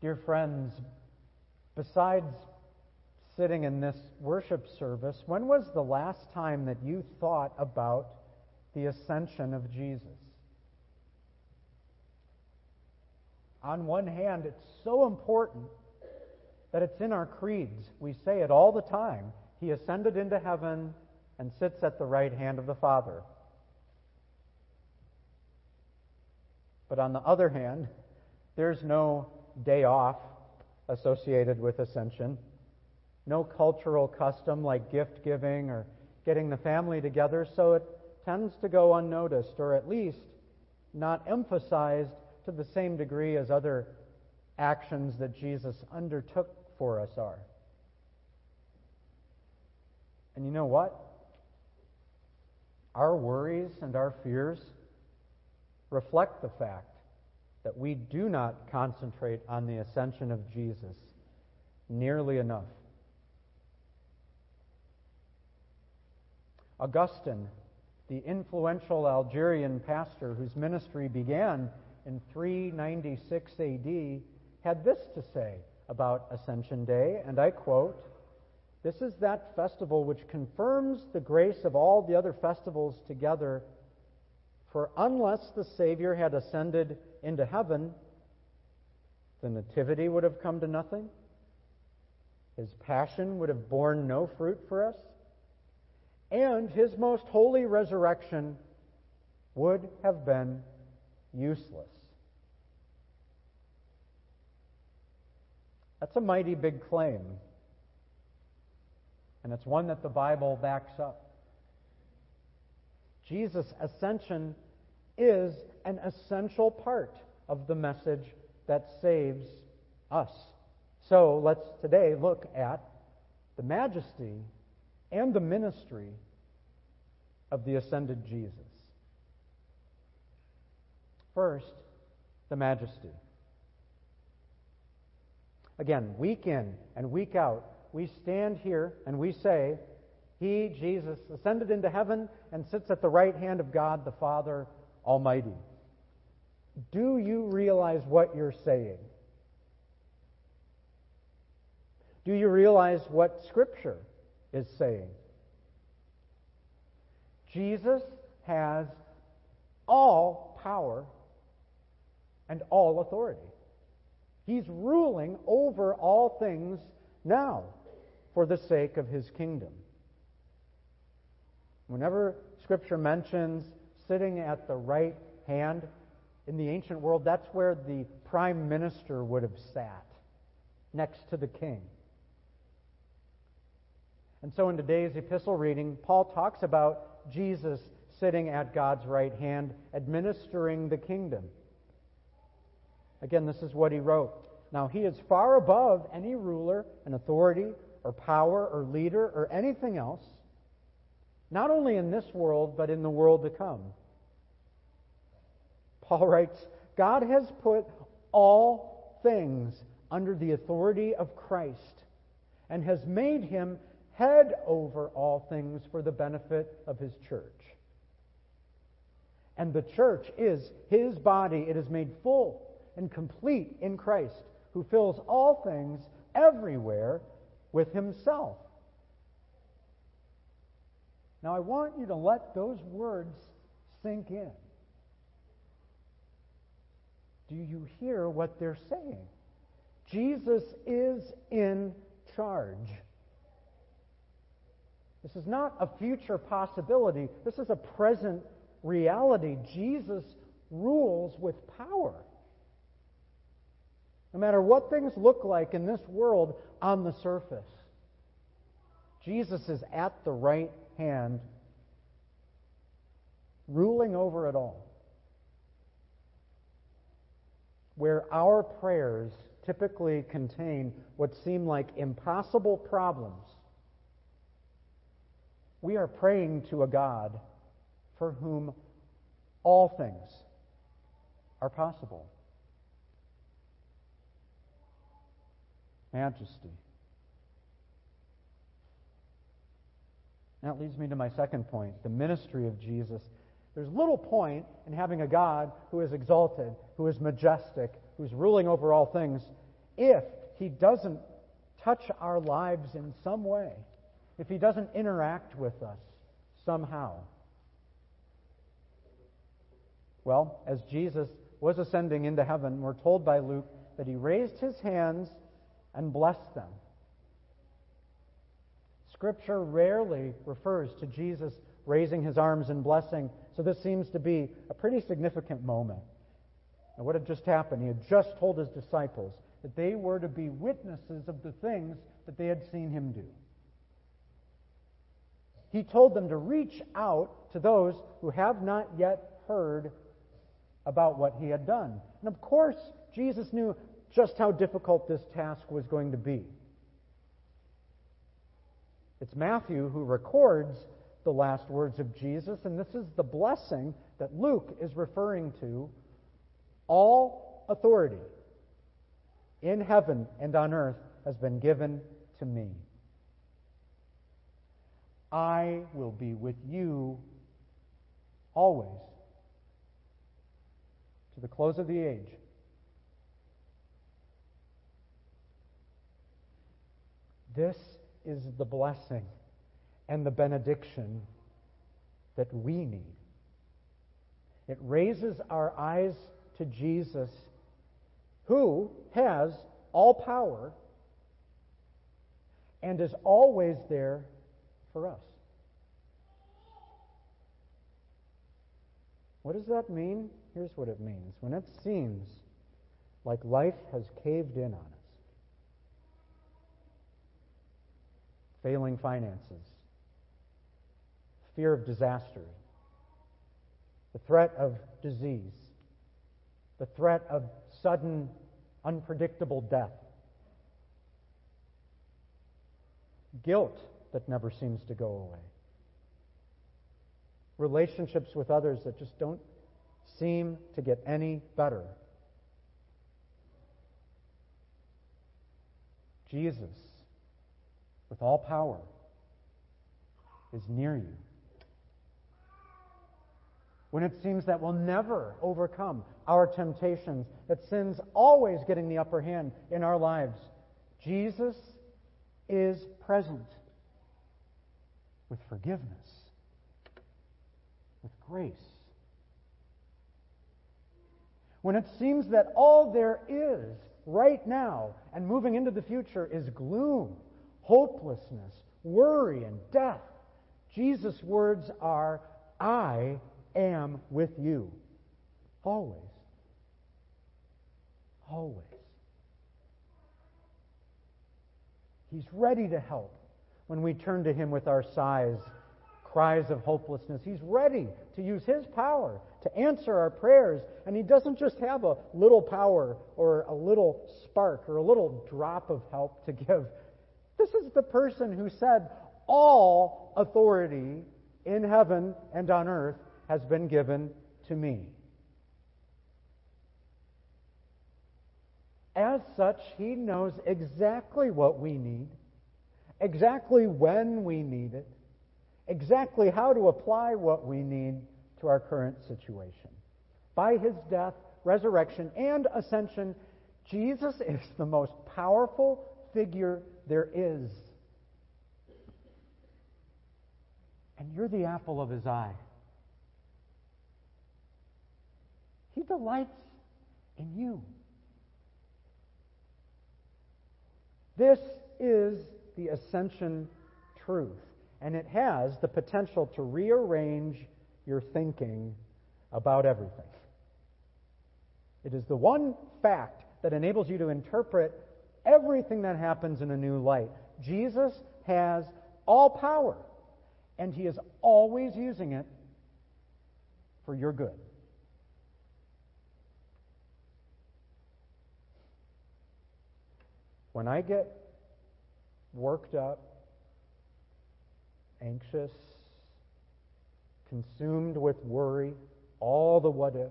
Dear friends, besides sitting in this worship service, when was the last time that you thought about the ascension of Jesus? On one hand, it's so important that it's in our creeds. We say it all the time. He ascended into heaven and sits at the right hand of the Father. But on the other hand, there's no day off associated with ascension. No cultural custom like gift giving or getting the family together, so it tends to go unnoticed, or at least not emphasized to the same degree as other actions that Jesus undertook for us are. And you know what? Our worries and our fears reflect the fact that we do not concentrate on the ascension of Jesus nearly enough. Augustine, the influential Algerian pastor whose ministry began in 396 AD, had this to say about Ascension Day, and I quote, "This is that festival which confirms the grace of all the other festivals together, for unless the Savior had ascended into heaven, the Nativity would have come to nothing, His Passion would have borne no fruit for us, and His most holy resurrection would have been useless." That's a mighty big claim, and it's one that the Bible backs up. Jesus' ascension is an essential part of the message that saves us. So let's today look at the majesty and the ministry of the ascended Jesus. First, the majesty. Again, week in and week out, we stand here and we say, He, Jesus, ascended into heaven and sits at the right hand of God the Father Almighty. Do you realize what you're saying? Do you realize what Scripture is saying? Jesus has all power and all authority. He's ruling over all things now for the sake of His kingdom. Whenever Scripture mentions sitting at the right hand in the ancient world, that's where the prime minister would have sat, next to the king. And so in today's epistle reading, Paul talks about Jesus sitting at God's right hand, administering the kingdom. Again, this is what he wrote. Now, He is far above any ruler and authority or power or leader or anything else, not only in this world, but in the world to come. Paul writes, God has put all things under the authority of Christ and has made Him head over all things for the benefit of His church. And the church is His body. It is made full and complete in Christ, who fills all things everywhere with Himself. Now I want you to let those words sink in. Do you hear what they're saying? Jesus is in charge. This is not a future possibility. This is a present reality. Jesus rules with power. No matter what things look like in this world on the surface, Jesus is at the right hand, ruling over it all. Where our prayers typically contain what seem like impossible problems, we are praying to a God for whom all things are possible. Majesty. That leads me to my second point, the ministry of Jesus. There's little point in having a God who is exalted, who is majestic, who's ruling over all things, if He doesn't touch our lives in some way, if He doesn't interact with us somehow? Well, as Jesus was ascending into heaven, we're told by Luke that He raised His hands and blessed them. Scripture rarely refers to Jesus raising His arms and blessing, so this seems to be a pretty significant moment. Now, what had just happened? He had just told His disciples that they were to be witnesses of the things that they had seen Him do. He told them to reach out to those who have not yet heard about what He had done. And of course, Jesus knew just how difficult this task was going to be. It's Matthew who records the last words of Jesus, and this is the blessing that Luke is referring to. All authority in heaven and on earth has been given to me. I will be with you always, to the close of the age. This is the blessing and the benediction that we need. It raises our eyes to Jesus, who has all power and is always there for us. What does that mean? Here's what it means. When it seems like life has caved in on us, failing finances, fear of disaster, the threat of disease, the threat of sudden, unpredictable death, guilt that never seems to go away, relationships with others that just don't seem to get any better. Jesus, with all power, is near you. When it seems that we'll never overcome our temptations, that sin's always getting the upper hand in our lives, Jesus is present with forgiveness, with grace. When it seems that all there is right now and moving into the future is gloom, hopelessness, worry, and death, Jesus' words are, I am with you. Always. Always. He's ready to help when we turn to Him with our sighs, cries of hopelessness. He's ready to use His power to answer our prayers. And He doesn't just have a little power or a little spark or a little drop of help to give. This is the person who said, all authority in heaven and on earth has been given to me. As such, He knows exactly what we need, exactly when we need it, exactly how to apply what we need to our current situation. By His death, resurrection, and ascension, Jesus is the most powerful figure there is. And you're the apple of His eye. He delights in you. This is the ascension truth, and it has the potential to rearrange your thinking about everything. It is the one fact that enables you to interpret everything that happens in a new light. Jesus has all power, and He is always using it for your good. When I get worked up, anxious, consumed with worry, all the what-ifs,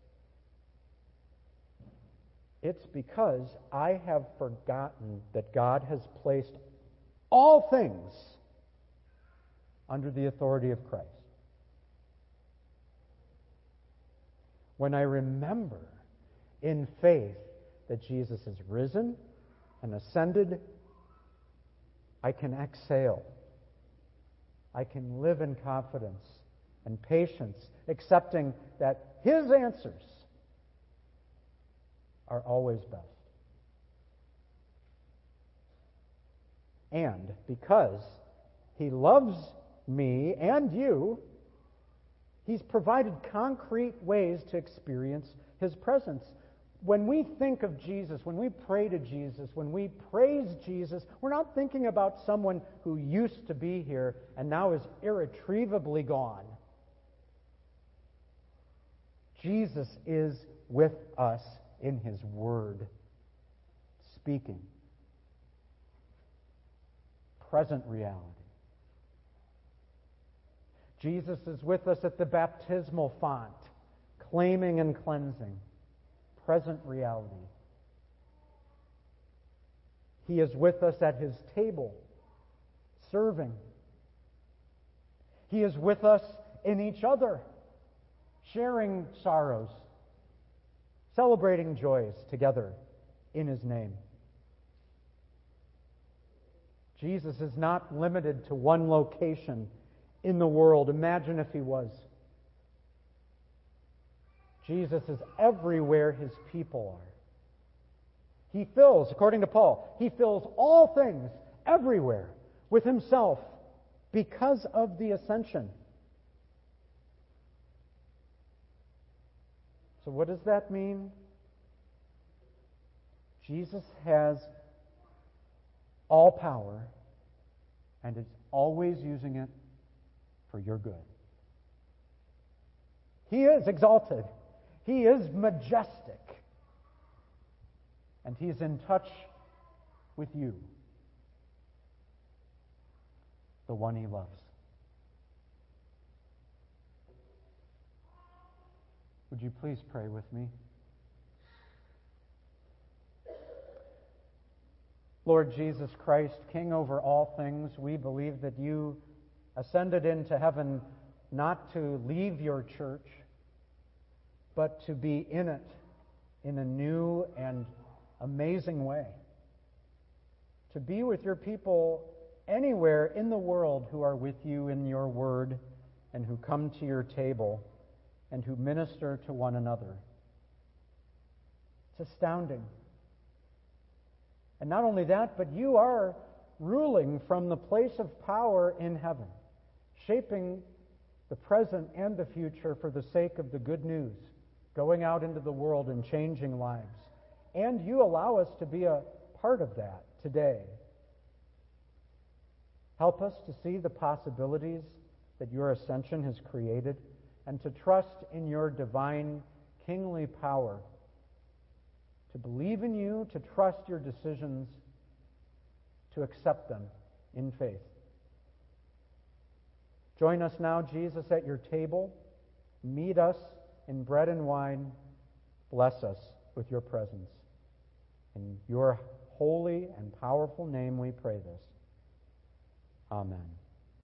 it's because I have forgotten that God has placed all things under the authority of Christ. When I remember in faith that Jesus is risen and ascended, I can exhale. I can live in confidence and patience, accepting that His answers are always best. And because He loves me and you, He's provided concrete ways to experience His presence. When we think of Jesus, when we pray to Jesus, when we praise Jesus, we're not thinking about someone who used to be here and now is irretrievably gone. Jesus is with us in His Word, speaking. Present reality. Jesus is with us at the baptismal font, claiming and cleansing. Present reality. He is with us at His table, serving. He is with us in each other, sharing sorrows, celebrating joys together in His name. Jesus is not limited to one location in the world. Imagine if He was. Jesus is everywhere His people are. He fills, according to Paul, He fills all things everywhere with Himself because of the ascension. So what does that mean? Jesus has all power and is always using it for your good. He is exalted. He is majestic. And He is in touch with you, the one He loves. Would you please pray with me? Lord Jesus Christ, King over all things, we believe that You ascended into heaven not to leave Your church, but to be in it in a new and amazing way. To be with Your people anywhere in the world who are with You in Your word and who come to Your table and who minister to one another. It's astounding. And not only that, but You are ruling from the place of power in heaven, shaping the present and the future for the sake of the good news, going out into the world and changing lives. And You allow us to be a part of that today. Help us to see the possibilities that Your ascension has created and to trust in Your divine kingly power, to believe in You, to trust Your decisions, to accept them in faith. Join us now, Jesus, at Your table. Meet us in bread and wine. Bless us with Your presence. In Your holy and powerful name we pray this. Amen.